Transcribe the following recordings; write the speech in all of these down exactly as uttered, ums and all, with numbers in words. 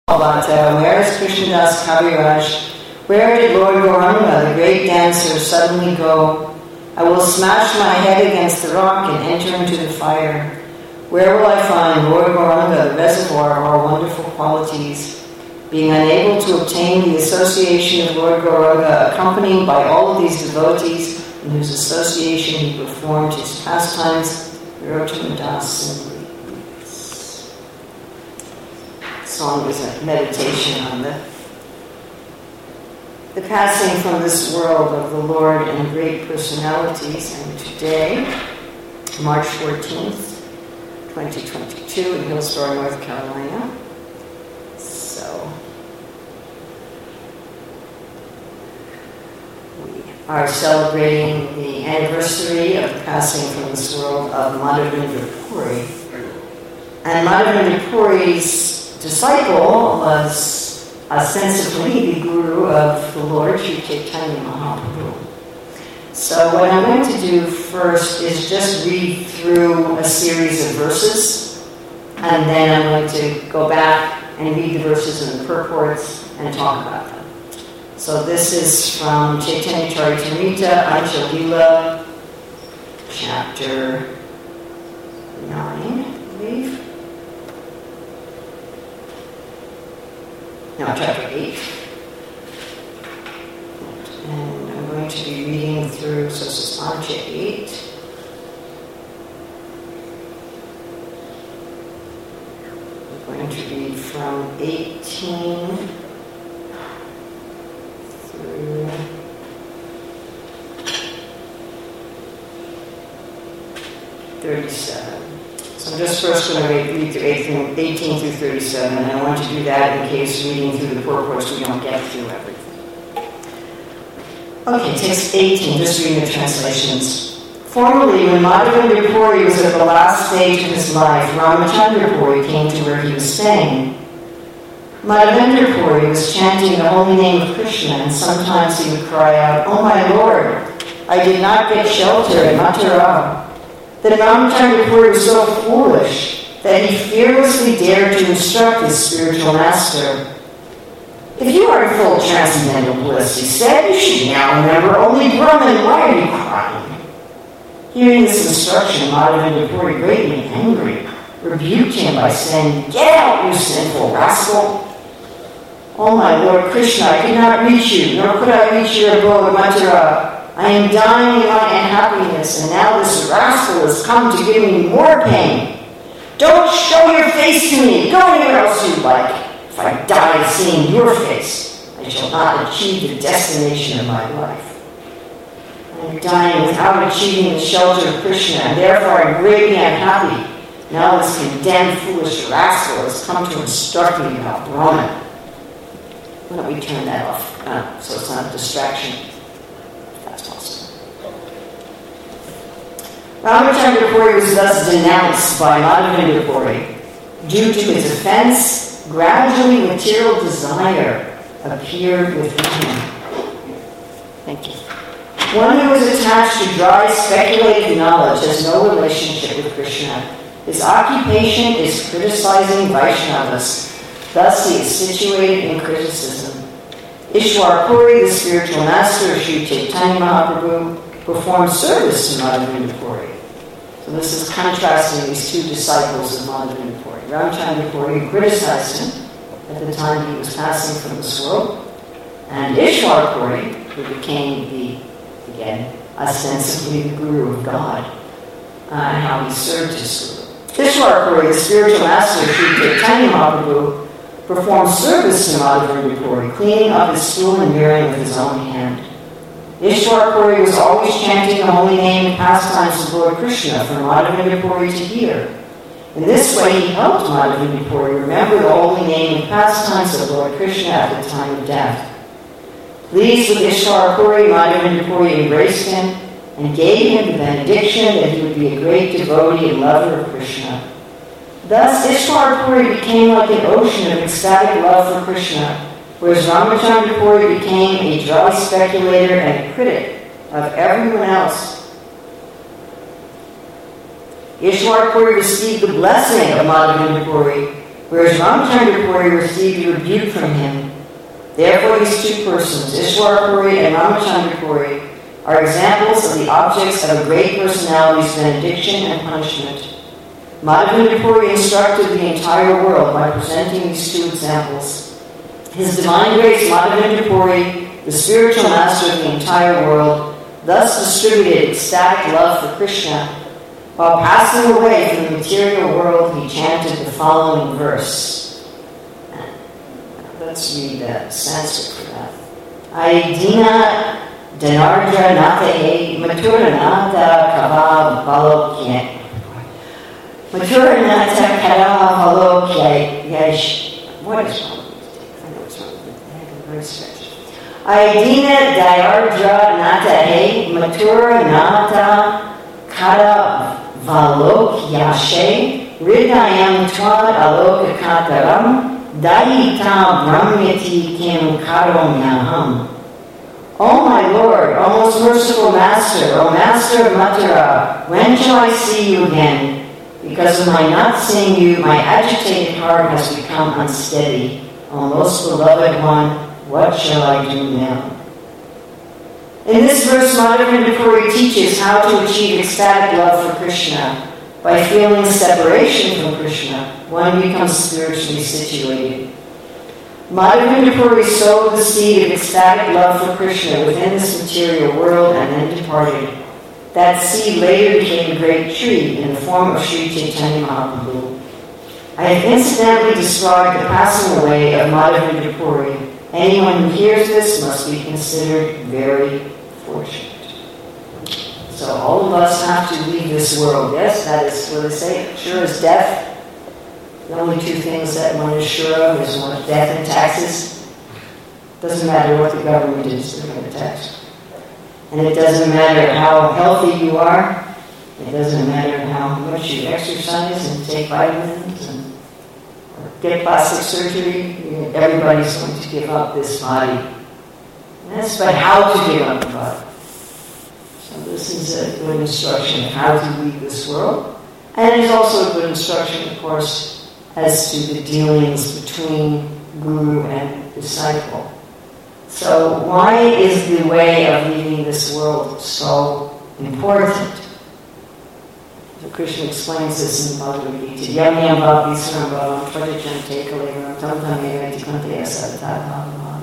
Bhatta, where is Krishnadas Kaviraj? Where did Lord Gauranga, the great dancer, suddenly go? I will smash my head against the rock and enter into the fire. Where will I find Lord Gauranga, the reservoir of our wonderful qualities? Being unable to obtain the association of Lord Gauranga, accompanied by all of these devotees in whose association he performed his pastimes, Narottam Das simply weeps. The song was a meditation on the, the passing from this world of the Lord and great personalities. And today, March fourteenth, twenty twenty-two, in Hillsborough, North Carolina. So, we are celebrating the anniversary of the passing from this world of Madhavendra Puri. And Madhavendra Puri's disciple was ostensibly the guru of the Lord, Sri Chaitanya Mahaprabhu. So what I'm going to do first is just read through a series of verses, and then I'm going to go back and read the verses and the purports and talk about them. So this is from Chaitanya Charitamrita, Ancha Lila, chapter nine, I believe. No, chapter eight. And I'm going to be reading through, so this is Ancha eight. I'm going to read from eighteen through thirty-seven. So I'm just first going to read through eighteen through thirty-seven, and I want to do that in case reading through the purports we don't get through everything. Okay, text eighteen, just reading the translations. Formerly, when Madhavendra Puri was at the last stage of his life, Ramachandra Puri came to where he was staying. Madhavendra Puri was chanting the holy name of Krishna, and sometimes he would cry out, "Oh my Lord, I did not get shelter in Mathura." Then Ramachandra Puri was so foolish that he fearlessly dared to instruct his spiritual master. "If you are in full transcendental bliss," he said, "you should now remember only Brahman. Why are you crying?" Hearing this instruction, Madhavendra Puri, greatly angry, rebuked him by saying, "Get out, you sinful rascal! Oh my Lord Krishna, I could not reach you, nor could I reach your abode, Mathura. I am dying in my unhappiness, and now this rascal has come to give me more pain. Don't show your face to me. Go anywhere else you like. If I die seeing your face, I shall not achieve the destination of my life. I am dying without achieving the shelter of Krishna, and therefore I am greatly unhappy. Now this condemned foolish rascal has come to instruct me about Brahman." Why don't we turn that off uh, so it's not a distraction, if that's possible. Ramachandra Puri was thus denounced by Madhavendra Puri. Due to his offense, gradually material desire appeared within him. Thank you. One who is attached to dry speculative knowledge has no relationship with Krishna. His occupation is criticizing Vaishnavas. Thus he is situated in criticism. Ishwar Puri, the spiritual master of Sri Chaitanya Mahaprabhu, performed service to Madhavendra Puri. So this is contrasting these two disciples of Madhavendra Puri. Ramachandra Puri criticized him at the time he was passing from this world, and Ishwar Puri, who became the, again, ostensibly the guru of God, uh, and how he served his guru. Ishwar Puri, the spiritual master of Sri Chaitanya Mahaprabhu, performed service to Madhavendra Puri, cleaning up his stool and mirroring with his own hand. Ishwar Puri was always chanting the holy name and pastimes of Lord Krishna for Madhavendra Puri to hear. In this way, he helped Madhavendra Puri remember the holy name and pastimes of Lord Krishna at the time of death. Pleased with Ishwar Puri, Madhavendra Puri embraced him and gave him the benediction that he would be a great devotee and lover of Krishna. Thus, Ishwar Puri became like an ocean of ecstatic love for Krishna, whereas Ramachandra Puri became a dry speculator and a critic of everyone else. Ishwar Puri received the blessing of Madhavendra Puri, whereas Ramachandra Puri received a rebuke from him. Therefore, these two persons, Ishwara Puri and Ramachandra Puri, are examples of the objects of a great personality's benediction and punishment. Madhavendra Puri instructed the entire world by presenting these two examples. His Divine Grace Madhavendra Puri, the spiritual master of the entire world, thus distributed ecstatic love for Krishna. While passing away from the material world, he chanted the following verse. Let's read the Sanskrit for that. Aidina Dhanardra Natahe Mathura Nata Kava Balokye. Mathura Nata Kava Balokye. Yes. What is wrong with this? I know what's wrong with it. I have a very stretch. Aidina Dhanardra Natahe Mathura Nata Kava Valokyashe Ridayam Twad Alokakataram Dayitam Brahmyati Kim Karomyaham. O my Lord, O most merciful Master, O Master of Mathura, when shall I see you again? Because of my not seeing you, my agitated heart has become unsteady. O most beloved one, what shall I do now? In this verse, Madhavendra Puri teaches how to achieve ecstatic love for Krishna. By feeling separation from Krishna, one becomes spiritually situated. Madhavendra Puri sowed the seed of ecstatic love for Krishna within this material world and then departed. That seed later became a great tree in the form of Sri Chaitanya Mahaprabhu. I have incidentally described the passing away of Madhavendra Puri. Anyone who hears this must be considered very fortunate. So all of us have to leave this world. Yes, that is what they say. Sure as death. The only two things that one is sure of is one, death and taxes. Doesn't matter what the government is, they're going to tax. And it doesn't matter how healthy you are. It doesn't matter how much you exercise and take vitamins and or get plastic surgery. Everybody's going to give up this body. And that's about how to give up the body. So this is a good instruction of how to leave this world. And it's also a good instruction, of course, as to the dealings between guru and disciple. So why is the way of leaving this world so important? So Krishna explains this in the Bhagavad Gita. Yam yam bhakti sarambhavam tvajachante kalevaram tam tam evati kante asatata bhagavam.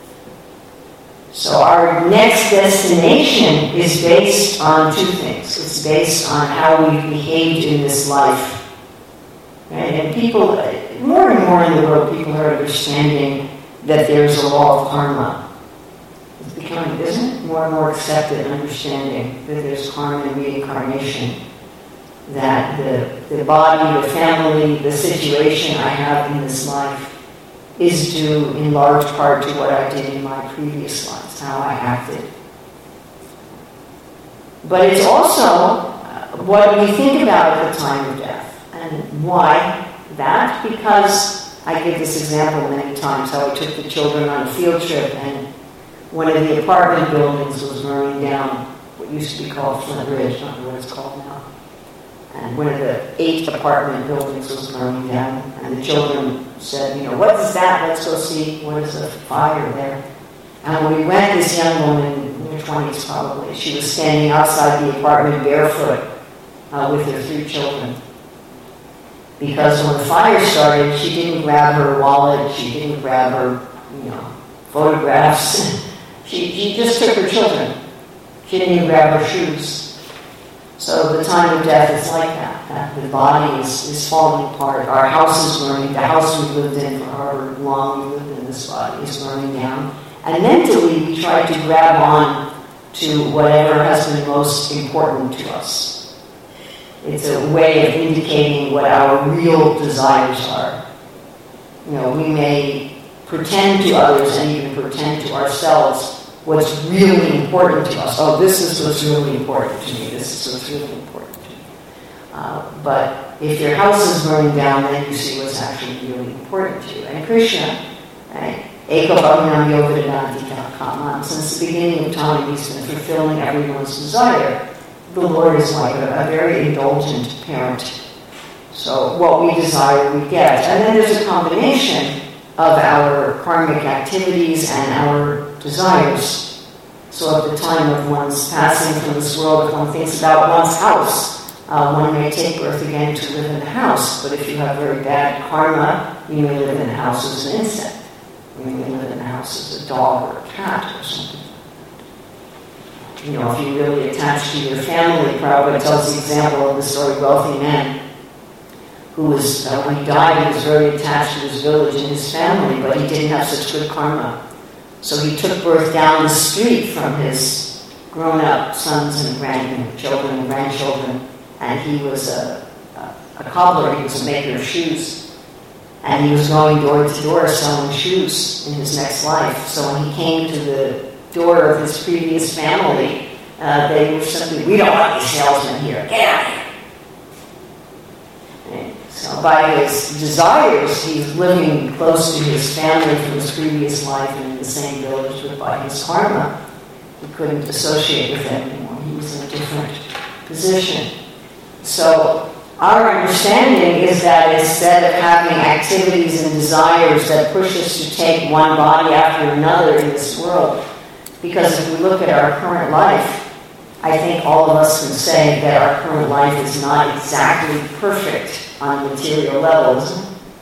So our next destination is based on two things. It's based on how we've behaved in this life. Right? And people, more and more in the world, people are understanding that there's a law of karma. It's becoming, isn't it? More and more accepted understanding that there's karma and reincarnation. That the, the body, the family, the situation I have in this life is due in large part to what I did in my previous lives, how I acted. But it's also what we think about at the time of death. And why that? Because I give this example many times, how I took the children on a field trip and one of the apartment buildings was burning down, what used to be called Flint Ridge, I don't know what it's called now. And one of the eight apartment buildings was burning down, and the children said, you know, what is that? Let's go see what is the fire there. And when we went, this young woman, in her twenties probably, she was standing outside the apartment barefoot uh, with her three children. Because when the fire started, she didn't grab her wallet, she didn't grab her, you know, photographs. she, she just took her children. She didn't even grab her shoes. So the time of death is like that. that the body is, is falling apart. Our house is burning. The house we've lived in for however long we lived in this body is burning down. And mentally, we try to grab on to whatever has been most important to us. It's a way of indicating what our real desires are. You know, we may pretend to others and even pretend to ourselves what's really important to us. Oh, this is what's really important to me. This is what's really important to me. Uh, but if your house is burning down, then you see what's actually really important to you. And Krishna, right? Since the beginning of time, he's been fulfilling everyone's desire. The Lord is like a, a very indulgent parent. So what we desire, we get. And then there's a combination of our karmic activities and our desires. So at the time of one's passing from this world, if one thinks about one's house, uh, one may take birth again to live in the house. But if you have very bad karma, you may live in the house as an insect. You may live in the house as a dog or a cat or something. You know, if you really attach to your family, Prabhupada tells the example of this very wealthy man who was, uh, when he died, he was very attached to his village and his family, but he didn't have such good karma. So he took birth down the street from his grown-up sons and grandchildren and grandchildren, and he was a, a, a cobbler, he was a maker of shoes. And he was going door to door selling shoes in his next life. So when he came to the door of his previous family, uh, they were simply, we don't want these salesmen here, get out of here. And so by his desires, he's living close to his family from his previous life and in the same village, but by his karma, he couldn't associate with them anymore. He was in a different position. So our understanding is that instead of having activities and desires that push us to take one body after another in this world, because if we look at our current life, I think all of us can say that our current life is not exactly perfect on material levels.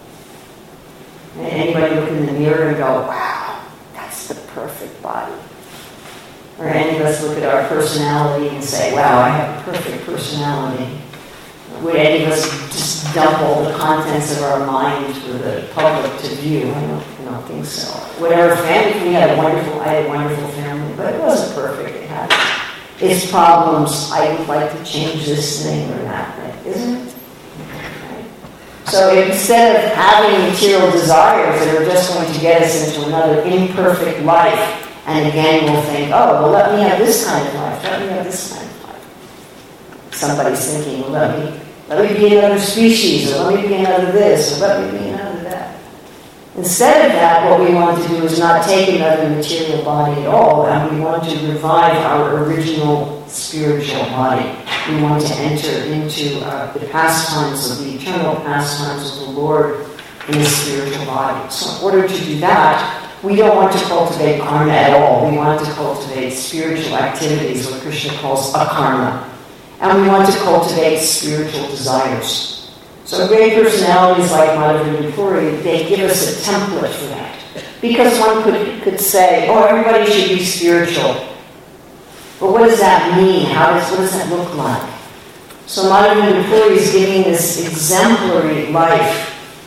And anybody look in the mirror and go, wow, that's the perfect body. Or any of us look at our personality and say, wow, I have a perfect personality. Would any of us just dump all the contents of our mind for the public to view? I don't, I don't think so. Whatever family, we had a wonderful, I had a wonderful family, but it wasn't perfect. It had its problems. I would like to change this thing or that thing, isn't it? Right? So instead of having material desires that are just going to get us into another imperfect life, and again we'll think, oh, well, let me have this kind of life. Let me have this kind of life. Somebody's thinking, well, let me Let me be another species, or let me be another this, or let me be another that. Instead of that, what we want to do is not take another material body at all, and we want to revive our original spiritual body. We want to enter into uh, the pastimes of the eternal pastimes of the Lord in the spiritual body. So in order to do that, we don't want to cultivate karma at all. We want to cultivate spiritual activities, what Krishna calls akarma. And we want to cultivate spiritual desires. So great personalities like Madhavendra Puri, they give us a template for that. Because one could, could say, oh, everybody should be spiritual. But what does that mean? How does, what does that look like? So Madhavendra Puri is giving this exemplary life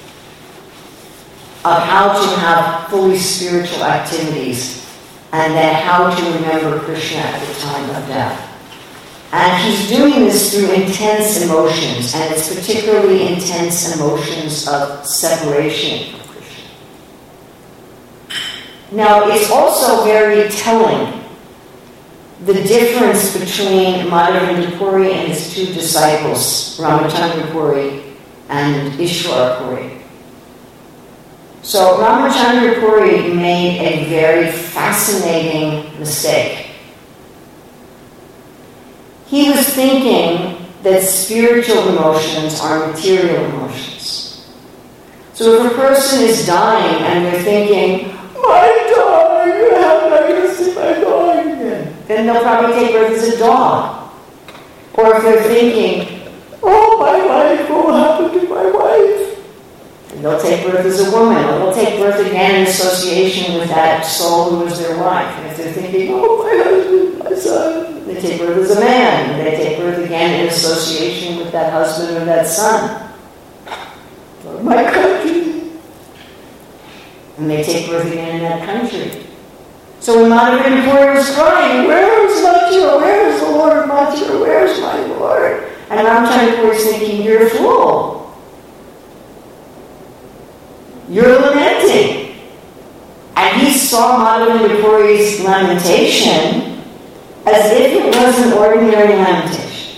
of how to have fully spiritual activities and then how to remember Krishna at the time of death. And he's doing this through intense emotions, and it's particularly intense emotions of separation from Krishna. Now, it's also very telling, the difference between Madhavendra Puri and his two disciples, Ramachandra Puri and Ishwara Puri. So Ramachandra Puri made a very fascinating mistake. He was thinking that spiritual emotions are material emotions. So if a person is dying and they're thinking, I'm dying, how am I going to see my dog again? Then they'll probably take birth as a dog. Or if they're thinking, oh, my wife, what will happen to my wife? And they'll take birth as a woman, or they'll take birth again in association with that soul who was their wife. And if they're thinking, oh, my husband, my son, they take birth as a man. They take birth again in association with that husband or that son. Or my country. And they take birth again in that country. So when Madhavendra Puri was crying, where is Mathura? Where is the Lord Mathura? Where is my Lord? And Ramachandra Puri was thinking, you're a fool. You're lamenting. And he saw Madhavendra Puri's lamentation as if it was an ordinary lamentation.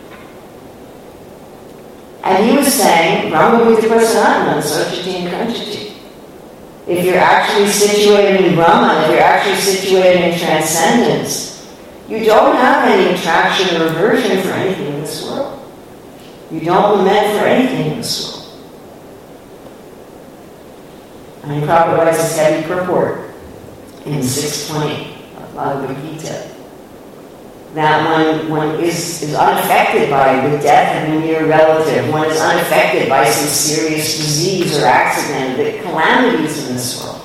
And he was saying, Brahma Bhuta Prasanatman Sarchati Kanchati. If you're actually situated in Brahman, if you're actually situated in transcendence, you don't have any attraction or aversion for anything in this world. You don't lament for anything in this world. And Prabhupada writes this heavy purport in six twenty of Bhagavad Gita, that one, one is, is unaffected by the death of a near relative. One is unaffected by some serious disease or accident, the calamities in this world.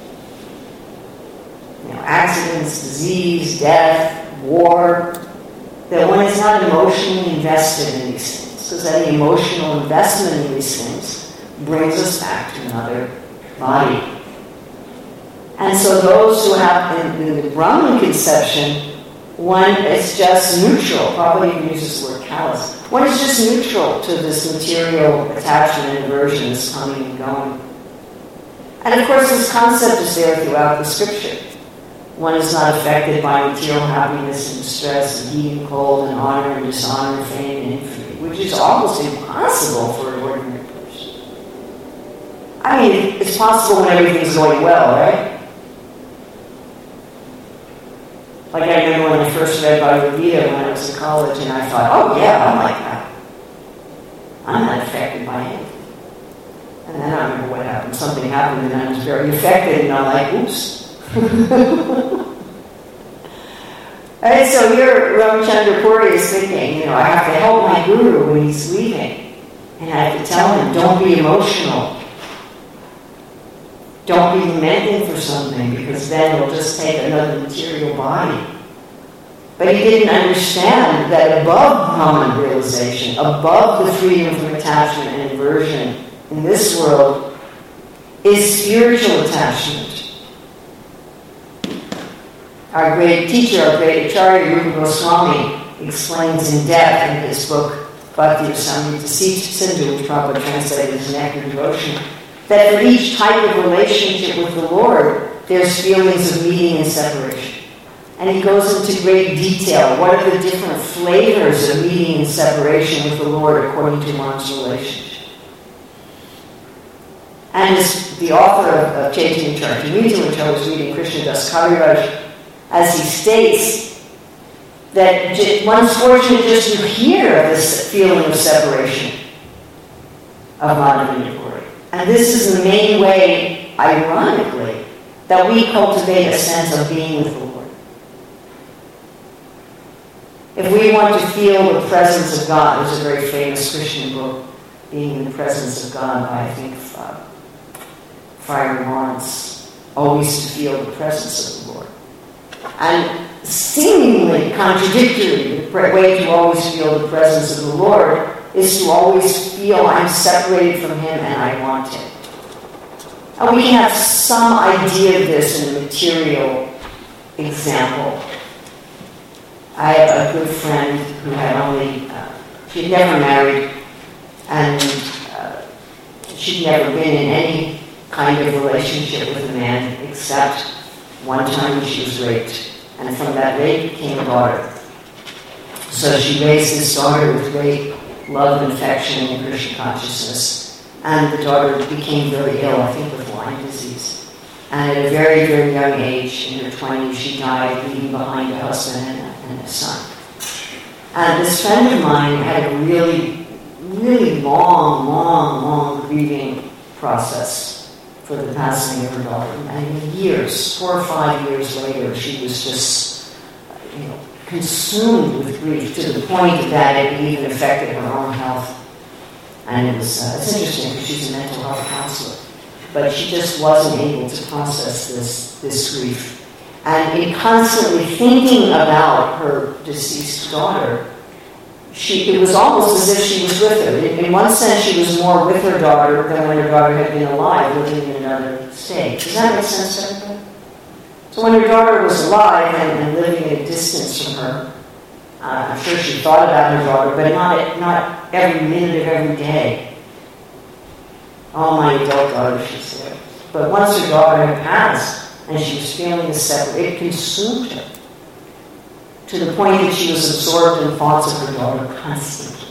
You know, accidents, disease, death, war, that one is not emotionally invested in these things. Because that emotional investment in these things brings us back to another body. And so those who have, in, in the Brahman conception, one is just neutral. Probably even uses the word callous. One is just neutral to this material attachment and aversion that's coming and going. And of course, this concept is there throughout the scripture. One is not affected by material happiness and distress, and heat and cold, and honor and dishonor, fame and infamy, which is almost impossible for an ordinary person. I mean, it's possible when everything's going well, right? Like I remember when I first read Bhagavad Gita when I was in college, and I thought, oh yeah, I'm like that. I'm not affected by anything. And then I remember what happened. Something happened, and I was very affected, and I'm like, oops. Alright, so here Ramachandra Puri is thinking, you know, I have to help my guru when he's leaving. And I have to tell him, don't be emotional. Don't be lamenting for something, because then it'll just take another material body. But he didn't understand that above Brahman realization, above the freedom from attachment and aversion in this world, is spiritual attachment. Our great teacher, our great Acharya, Rupa Goswami, explains in depth in his book, Bhakti Rasamrita Sindhu, which Prabhupada translated as Nectar Devotion, that for each type of relationship with the Lord, there's feelings of meeting and separation. And he goes into great detail. What are the different flavors of meeting and separation with the Lord according to one's relationship? And as the author of Chaitanya Charitamrita, which I was reading, Krishna Das Kaviraj, as he states, that one's fortunate just to hear of this feeling of separation of Madhavendra Puri. And this is the main way, ironically, that we cultivate a sense of being with the Lord. If we want to feel the presence of God, there's a very famous Christian book, Being in the Presence of God, by, I think, uh, Friar Lawrence, always to feel the presence of the Lord. And seemingly contradictory, the way to always feel the presence of the Lord is to always feel I'm separated from Him and I want Him. And we can have some idea of this in a material example. I have a good friend who had only, uh, she'd never married, and uh, she'd never been in any kind of relationship with a man except one time she was raped. And from that rape came a daughter. So she raised this daughter with great love and affection and Krishna consciousness. And the daughter became very ill, I think with Lyme disease. And at a very, very young age, in her twenties, she died, leaving behind a husband and a, and a son. And this friend of mine had a really, really long, long, long grieving process for the passing of her daughter. And years, four or five years later, she was just, you know, consumed with grief to the point that it even affected her own health. And it was, uh, it's interesting because she's a mental health counselor. But she just wasn't able to process this, this grief. And in constantly thinking about her deceased daughter, she, it was almost as if she was with her. In, in one sense, she was more with her daughter than when her daughter had been alive, living in another state. Does that make sense to everybody? So when her daughter was alive and, and living at a distance from her, uh, I'm sure she thought about her daughter, but not, not every minute of every day. All my adult daughter, she said. But once her daughter had passed, and she was feeling the separate, it consumed her to the point that she was absorbed in thoughts of her daughter constantly.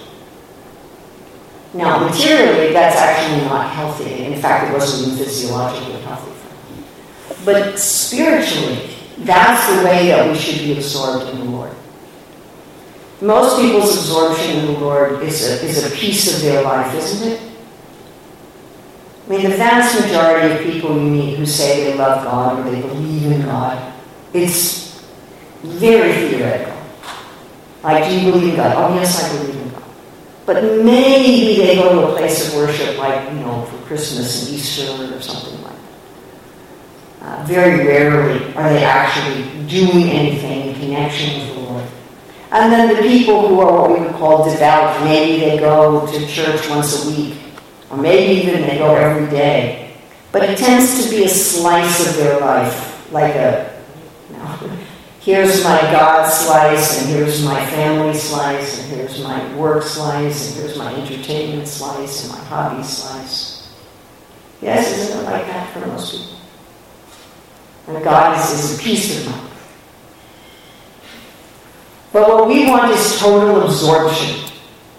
Now, materially, that's actually not healthy. In fact, it wasn't even physiologically healthy for her. But spiritually, that's the way that we should be absorbed in the Lord. Most people's absorption in the Lord is a, is a piece of their life, isn't it? I mean, the vast majority of people you meet who say they love God or they believe in God, it's very theoretical. Like, do you believe in God? Oh, yes, I believe in God. But maybe they go to a place of worship, like, you know, for Christmas and Easter or something like that. Uh, very rarely are they actually doing anything in connection with the Lord. And then the people who are what we would call devout, maybe they go to church once a week, or maybe even they go every day. But it tends to be a slice of their life, like a, you know, here's my God slice, and here's my family slice, and here's my work slice, and here's my entertainment slice, and my hobby slice. Yes, isn't it like that for most people? And God is, is a piece of life. But what we want is total absorption.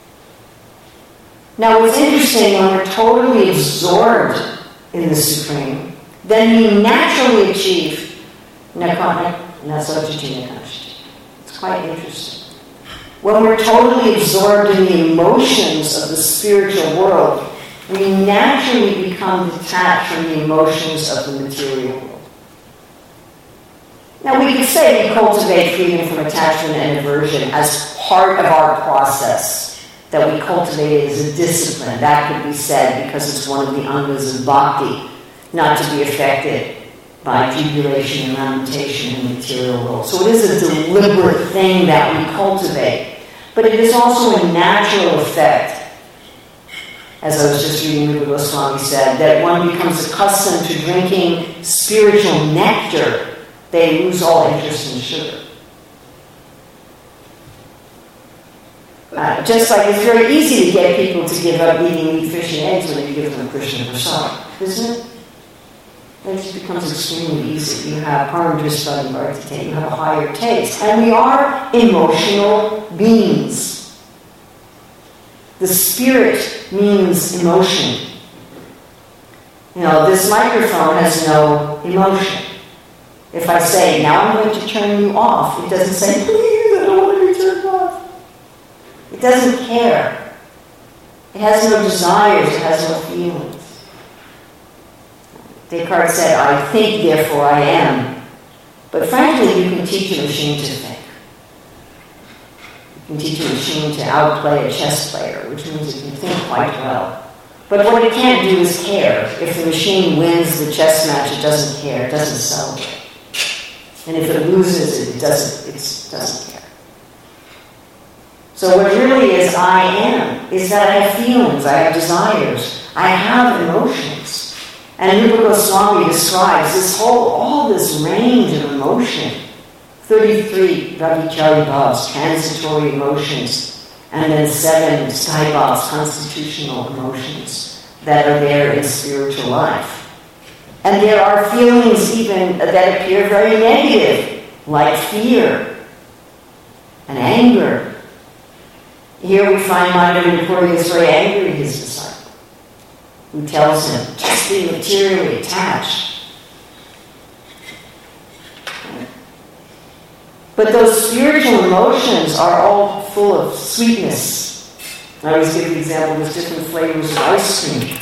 Now, what's interesting, when we're totally absorbed in the Supreme, then we naturally achieve nekana. It's quite interesting. When we're totally absorbed in the emotions of the spiritual world, we naturally become detached from the emotions of the material world. Now, we could say we cultivate freedom from attachment and aversion as part of our process, that we cultivate it as a discipline. That could be said because it's one of the angas of bhakti, not to be affected by jubilation and lamentation in the material world. So it is a deliberate thing that we cultivate. But it is also a natural effect, as I was just reading Rupa Goswami said, that one becomes accustomed to drinking spiritual nectar. They lose all interest in sugar. Uh, just like it's very easy to get people to give up eating meat, fish, and eggs when you give them Krishna prasad, isn't it? It just becomes extremely easy. You have paramdrisvati vartate, you have a higher taste. And we are emotional beings. The spirit means emotion. You know, this microphone has no emotion. If I say, now I'm going to turn you off, it doesn't say, please, I don't want to be turned off. It doesn't care. It has no desires, it has no feelings. Descartes said, I think, therefore I am. But frankly, you can teach a machine to think. You can teach a machine to outplay a chess player, which means it can think quite well. But what it can't do is care. If the machine wins the chess match, it doesn't care, it doesn't celebrate. And if it loses it, it doesn't, it doesn't care. So what really is I am, is that I have feelings, I have desires, I have emotions. And Rupa Goswami describes this whole, all this range of emotion. thirty-three Ravichari Bhavs, transitory emotions, and then seven Sthai constitutional emotions that are there in spiritual life. And there are feelings even that appear very negative, like fear and anger. Here we find Madhavendra Puri is very angry at his disciple, who tells him, just be materially attached. But those spiritual emotions are all full of sweetness. I always give the example, there's different flavors of ice cream.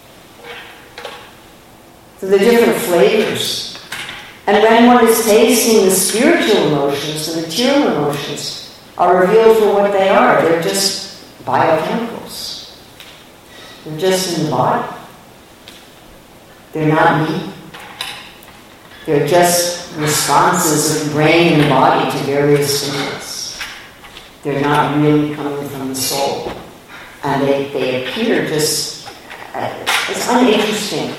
So the different flavors. And when one is tasting the spiritual emotions, the material emotions are revealed for what they are. They're just biochemicals. They're just in the body. They're not me. They're just responses of the brain and the body to various stimulus. They're not really coming from the soul. And they, they appear just, uh, it's uninteresting.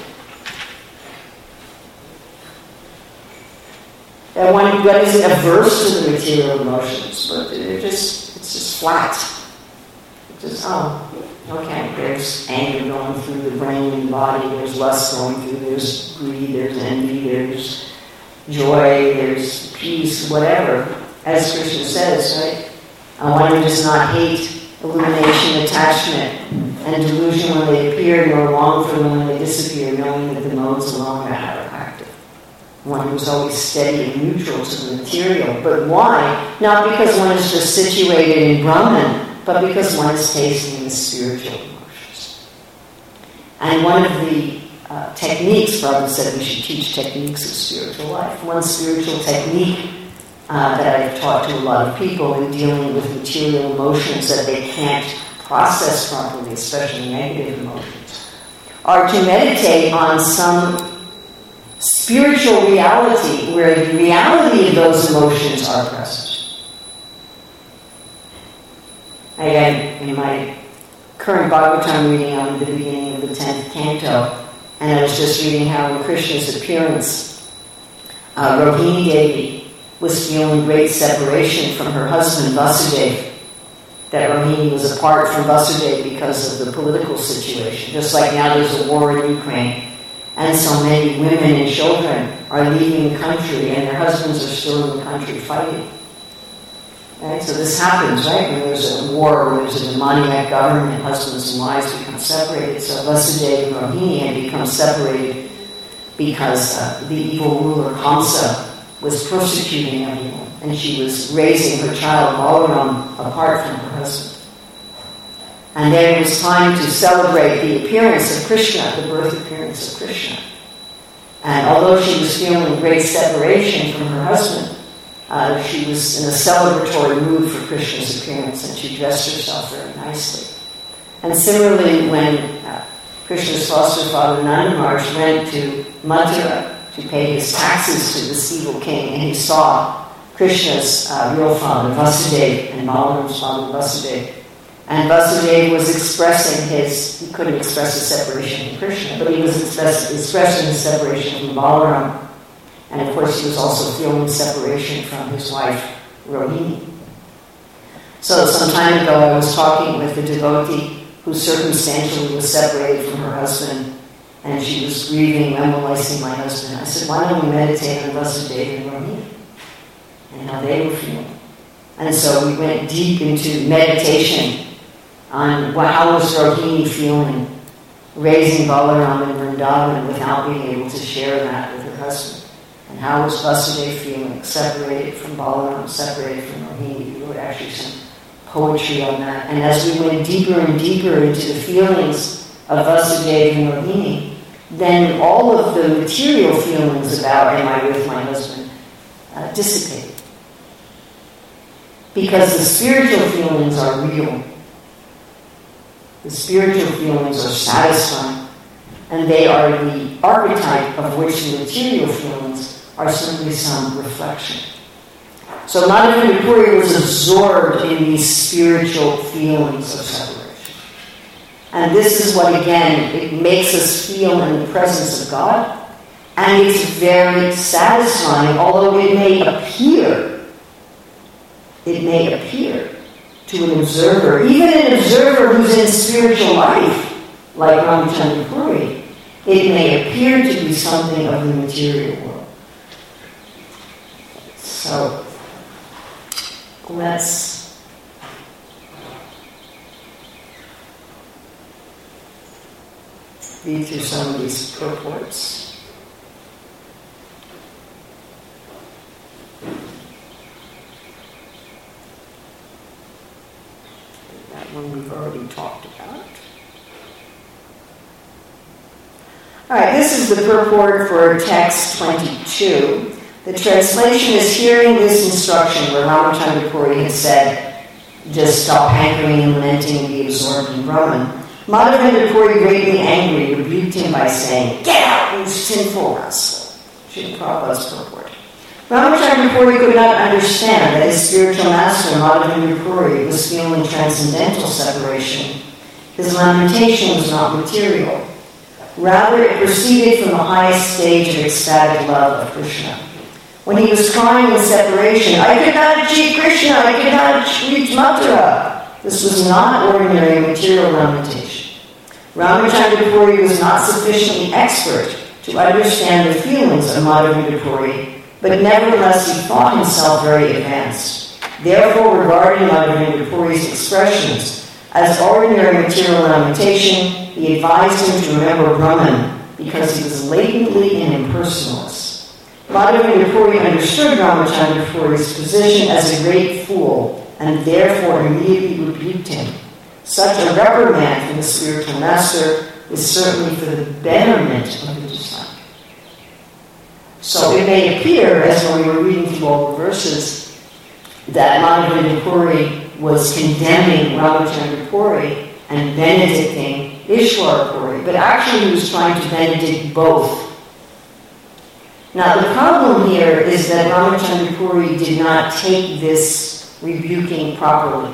That one that isn't averse to the material emotions, but they're just, it's just flat. It's just, oh, okay, there's anger going through the brain and body, there's lust going through, there's greed, there's envy, there's joy, there's peace, whatever. As Krishna says, right? Uh, one who does not hate illumination, attachment, and delusion when they appear, nor long for them when they disappear, knowing that the modes alone are active. one who's always steady and neutral to the material. But why? Not because one is just situated in Brahman, but because one is tasting the spiritual emotions. And one of the uh, techniques, Prabhupada said we should teach techniques of spiritual life. One spiritual technique uh, that I've taught to a lot of people in dealing with material emotions that they can't process properly, especially negative emotions, are to meditate on some spiritual reality where the reality of those emotions are present. Again, in my current Bhagavatam reading, I'm at the beginning of the tenth canto, and I was just reading how in Krishna's appearance, uh, Rohini Devi was feeling great separation from her husband Vasudeva. That Rohini was apart from Vasudeva because of the political situation. Just like now there's a war in Ukraine, and so many women and children are leaving the country, and their husbands are still in the country fighting. Right? So this happens, right? When there's a war, when there's a demoniac government, husbands and wives become separated. So Vasudeva and Rohini had become separated because uh, the evil ruler Kamsa was persecuting everyone, and she was raising her child Balaram apart from her husband. And then it was time to celebrate the appearance of Krishna, the birth appearance of Krishna. And although she was feeling great separation from her husband, uh, she was in a celebratory mood for Krishna's appearance, and she dressed herself very nicely. And similarly, when uh, Krishna's foster father Nanda Maharaj went to Mathura to pay his taxes to this evil king, and he saw Krishna's uh, real father, Vasudeva, and Balaram's father, Vasudeva. And Vasudeva was expressing his, he couldn't express his separation from Krishna, but he was express, expressing his separation from Balaram. And of course he was also feeling separation from his wife, Rohini. So some time ago I was talking with a devotee who circumstantially was separated from her husband, and she was grieving, when will I see my husband? I said, why don't we meditate on Vasudeva and Rohini and how they were feeling? And so we went deep into meditation on how was Rohini feeling, raising Balaram in Vrindavan without being able to share that with her husband. And how was Vasudeva feeling, separated from Balaram, separated from Rohini. We wrote actually some poetry on that. And as we went deeper and deeper into the feelings of Vasudeva and Rohini, then all of the material feelings about, am I with my husband, uh, dissipated. Because the spiritual feelings are real. The spiritual feelings are satisfying, and they are the archetype of which the material feelings are simply some reflection. So Madhavendra Puri was absorbed in these spiritual feelings of separation. And this is what, again, it makes us feel in the presence of God, and it's very satisfying, although it may appear, it may appear to an observer, even an observer who's in spiritual life, like Ramachandra Puri, it may appear to be something of the material world. So, let's read through some of these purports. That one we've already talked about. All right, this is the purport for text twenty-two. The translation is hearing this instruction where Ramachandra Puri had said, just stop hankering and lamenting and be absorbed in Brahman. Madhavendra Puri, greatly angry, rebuked him by saying, get out, you sinful rascal. Srila Prabhupada's purport. Ramachandra Puri could not understand that his spiritual master, Madhavendra Puri, was feeling transcendental separation. His lamentation was not material. Rather, it proceeded from the highest stage of ecstatic love of Krishna. When he was crying in separation, I could not achieve Krishna, I could not reach Mathura. This was not ordinary material lamentation. Ramachandra Puri was not sufficiently expert to understand the feelings of Madhavendra Puri, but nevertheless he thought himself very advanced. Therefore, regarding Madhavendra Puri's expressions as ordinary material lamentation, he advised him to remember Brahman, because he was latently an impersonalist. Madhavendra Puri understood Ramachandra Puri's position as a great fool and therefore immediately rebuked him. Such a reprimand from the spiritual master is certainly for the betterment of the disciple. So it may appear, as when we were reading through all the verses, that Madhavendra Puri was condemning Ramachandra Puri and benedicting Ishwara Puri, but actually he was trying to benedict both. Now the problem here is that Ramachandra Puri did not take this rebuking properly.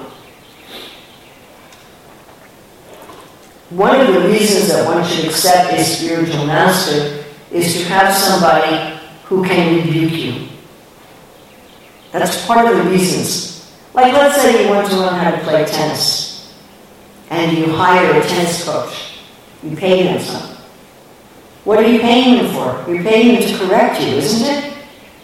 One of the reasons that one should accept a spiritual master is to have somebody who can rebuke you. That's part of the reasons. Like, let's say you want to learn how to play tennis, and you hire a tennis coach. You pay them something. What are you paying them for? You're paying them to correct you, isn't it?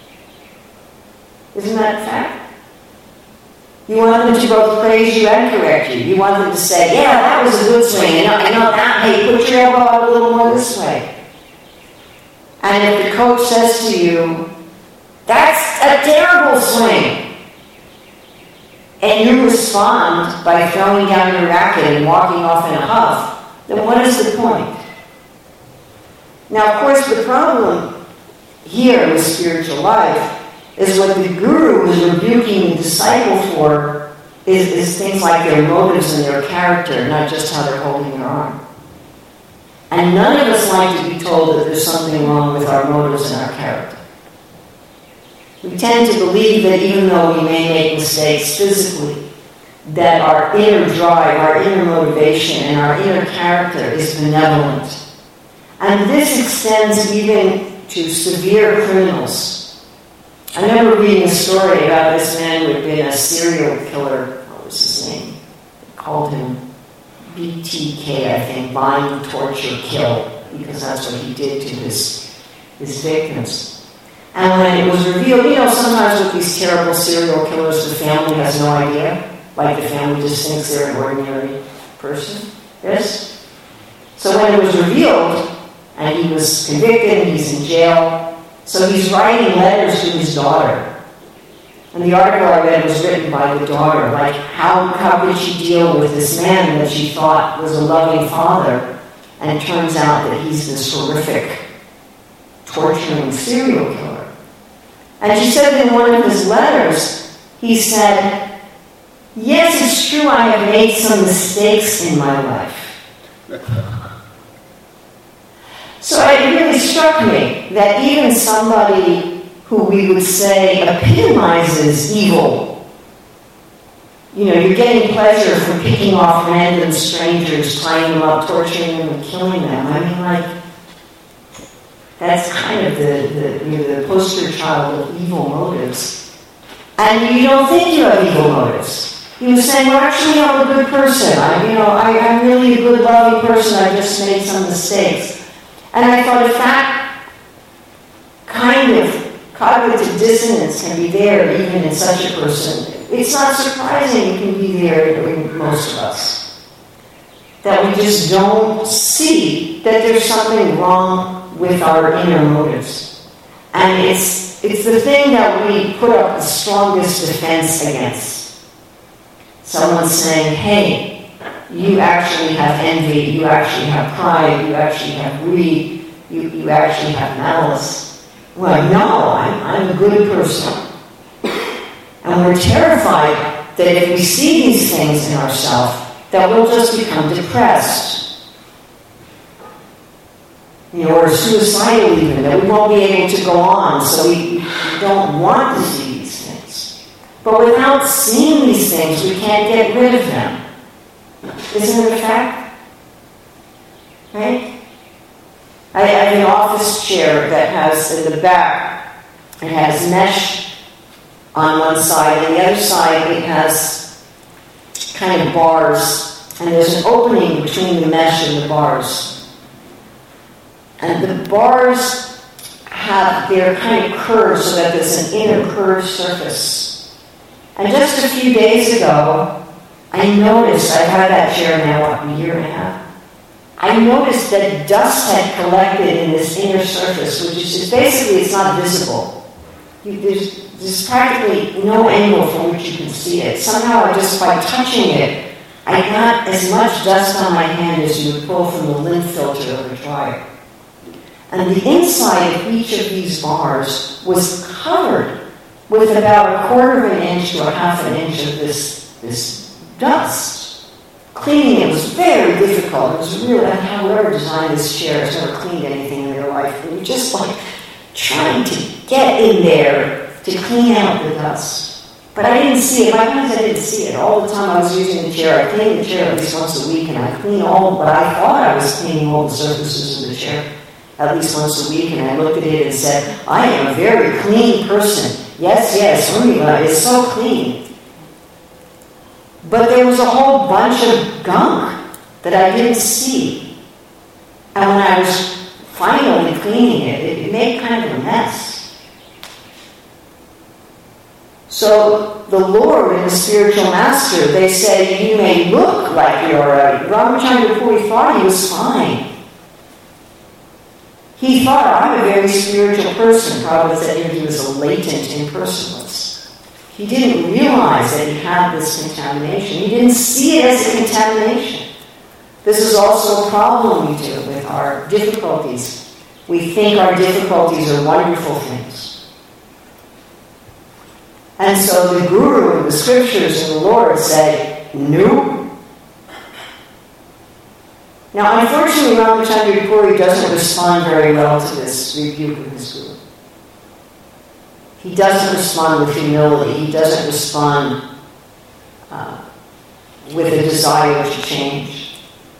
Isn't that a fact? You want them to both praise you and correct you. You want them to say, yeah, that was a good swing. And I know that, hey, put your elbow out a little more this way. And if the coach says to you, that's a terrible swing, and you respond by throwing down your racket and walking off in a huff, then what is the point? Now, of course, the problem here with spiritual life is what the guru is rebuking the disciple for is, is things like their motives and their character, not just how they're holding their arm. And none of us like to be told that there's something wrong with our motives and our character. We tend to believe that even though we may make mistakes physically, that our inner drive, our inner motivation, and our inner character is benevolent. And this extends even to severe criminals. I remember reading a story about this man who had been a serial killer. What was his name? They called him B T K, I think, bind, torture, kill, because that's what he did to his, his victims. And when it was revealed, you know, sometimes with these terrible serial killers, the family has no idea. Like the family just thinks they're an ordinary person. Yes? So when it was revealed, and he was convicted, and he's in jail, so he's writing letters to his daughter. And the article I read was written by the daughter, like how, how could she deal with this man that she thought was a loving father, and it turns out that he's this horrific, torturing serial killer. And she said in one of his letters, he said, yes, it's true, I have made some mistakes in my life. So it really struck me that even somebody who we would say epitomizes evil, you know, you're getting pleasure from picking off random strangers, tying them up, torturing them, and killing them. I mean, like, that's kind of the, the, you know, the poster child of evil motives. And you don't think you have evil motives. He was saying, well, actually, I'm a good person. I, you know, I, I'm really a good, loving person. I just made some mistakes. And I thought if that kind of cognitive dissonance can be there even in such a person, it's not surprising it can be there in most of us. That we just don't see that there's something wrong with our inner motives. And it's, it's the thing that we put up the strongest defense against. Someone saying, hey, you actually have envy, you actually have pride, you actually have greed, you, you actually have malice. Well, no, I'm, I'm a good person. And we're terrified that if we see these things in ourselves, that we'll just become depressed. You know, or suicidal even, that we won't be able to go on, so we, we don't want to see these things. But without seeing these things, we can't get rid of them. Isn't it a fact? Right? I have an office chair that has, in the back, it has mesh on one side, and the other side it has kind of bars, and there's an opening between the mesh and the bars. And the bars have, they're kind of curved so that there's an inner curved surface. And just a few days ago, I noticed, I've had that chair now, what, a year and a half? I noticed that dust had collected in this inner surface, which is just, basically it's not visible. You, there's, there's practically no angle from which you can see it. Somehow, I just by touching it, I got as much dust on my hand as you would pull from the lint filter of a dryer. And the inside of each of these bars was covered with about a quarter of an inch to a half an inch of this, this dust. Cleaning it was very difficult. It was really, and whoever designed this chair has never cleaned anything in their life. And you're just like trying to get in there to clean out the dust. But I didn't see it. My friends, I didn't see it. All the time I was using the chair, I cleaned the chair at least once a week, and I cleaned all, but I thought I was cleaning all the surfaces of the chair at least once a week, and I looked at it and said, I am a very clean person. Yes, yes, Urmila is so clean. But there was a whole bunch of gunk that I didn't see. And when I was finally cleaning it, it made kind of a mess. So the Lord and the spiritual master, they say, you may look like you're right. Ramachandra Puri thought he was fine. He thought, I'm a very spiritual person. Prabhupada said he was a latent impersonalist. He didn't realize that he had this contamination. He didn't see it as a contamination. This is also a problem we do with our difficulties. We think our difficulties are wonderful things. And so the Guru and the Scriptures and the Lord say, no. Now, unfortunately, Ramachandra Puri doesn't respond very well to this rebuke of his Guru. He doesn't respond with humility. He doesn't respond uh, with a desire to change.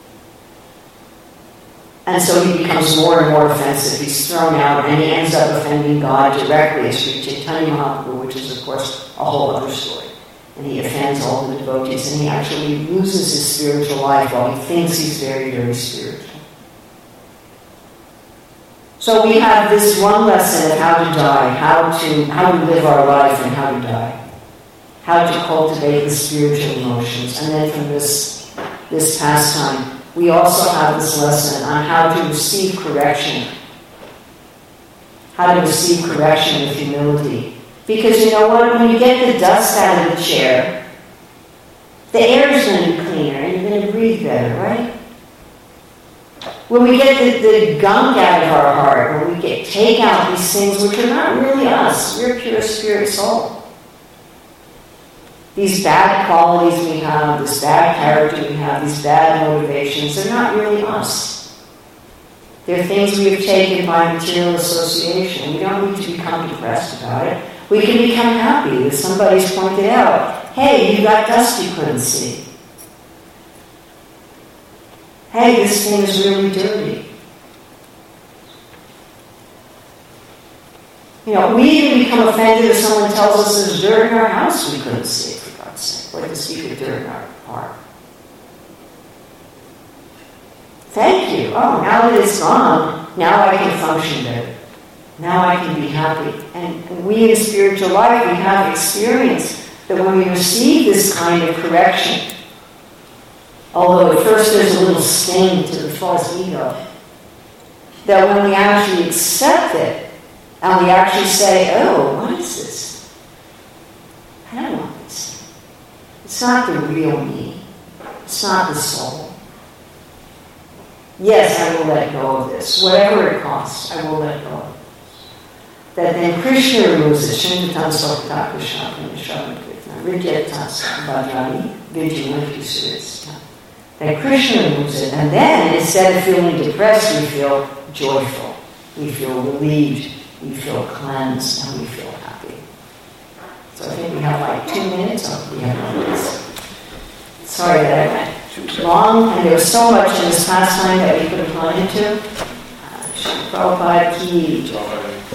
And so he becomes more and more offensive. He's thrown out, and he ends up offending God directly as Sri Chaitanya Mahaprabhu, which is, of course, a whole other story. And he offends all the devotees, and he actually loses his spiritual life while he thinks he's very, very spiritual. So we have this one lesson of how to die, how to how to live our life and how to die, how to cultivate the spiritual emotions. And then from this, this pastime, we also have this lesson on how to receive correction, how to receive correction with humility. Because you know what? When you get the dust out of the chair, the air is going to be cleaner and you're going to breathe better, right? When we get the, the gunk out of our heart, when we get take out these things which are not really us, we're pure spirit soul. These bad qualities we have, this bad character we have, these bad motivations, they're not really us. They're things we have taken by material association. We don't need to become depressed about it. We can become happy if somebody's pointed out, hey, you got dust you couldn't see. Hey, this thing is really dirty. You know, we even become offended if someone tells us there's dirt in our house we couldn't see, for God's sake. Or the secret dirt in our heart. Thank you. Oh, now that it's gone, now I can function better. Now I can be happy. And we in spiritual life, we have experience that when we receive this kind of correction, although at first there's a little sting to the false ego, that when we actually accept it, and we actually say, oh, what is this? I don't want this. It's not the real me. It's not the soul. Yes, I will let go of this. Whatever it costs, I will let go of it. That then Krishna removes it. Shindatan Sokta Krishna Krishna Ridyatas Bhadrani Vijayanti Suritsita. That Krishna removes it. And then instead of feeling depressed, we feel joyful. We feel relieved. We feel cleansed. And we feel happy. So I think we have like two minutes. Oh, we have one minute. Sorry that I went long. And there was so much in this pastime that we could have gone into. Uh, Prabhupada ki.